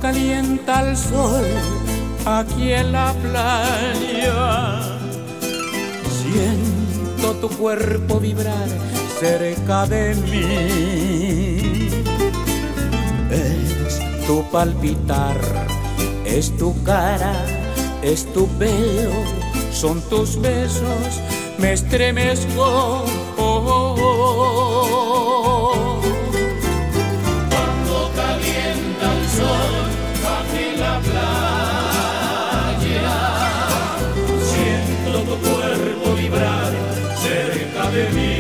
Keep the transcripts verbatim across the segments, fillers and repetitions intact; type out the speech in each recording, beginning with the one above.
calienta el sol aquí en la playa, siento tu cuerpo vibrar cerca de mí. Es tu palpitar, es tu cara, es tu pelo, son tus besos, me estremezco. Oh, oh, oh. Cuando calienta el sol aquí en la playa, siento tu cuerpo vibrar cerca de mí.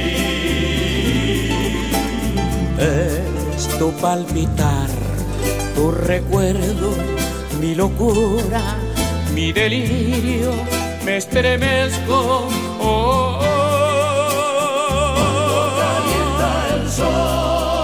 Es tu palpitar, tu recuerdo, mi locura, mi delirio, me estremezco. Oh, oh, oh. Cuando calienta el sol,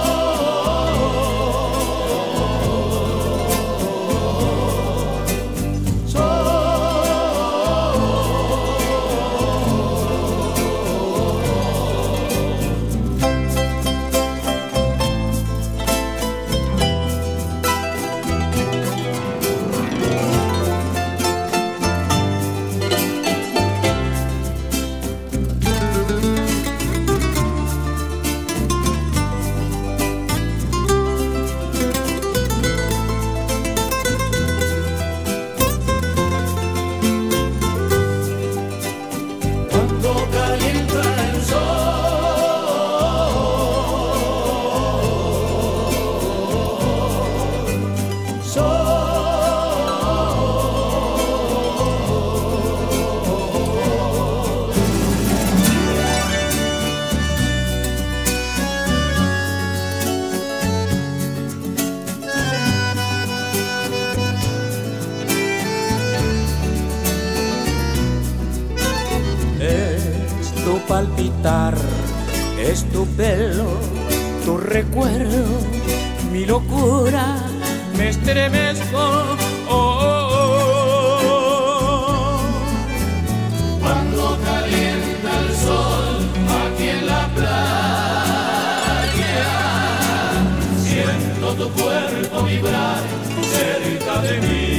tu palpitar, es tu pelo, tu recuerdo, mi locura, me estremezco. Oh, oh, oh. cuando calienta el sol aquí en la playa, siento tu cuerpo vibrar cerca de mí.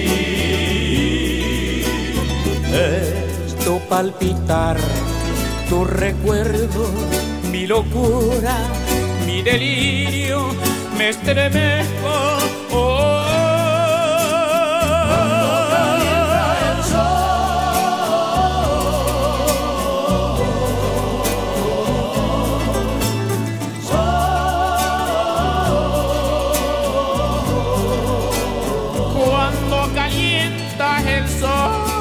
Es tu palpitar, tu recuerdo, mi locura, mi delirio, me estremezco. Oh, oh, oh. Cuando calienta el Cuando calienta el sol.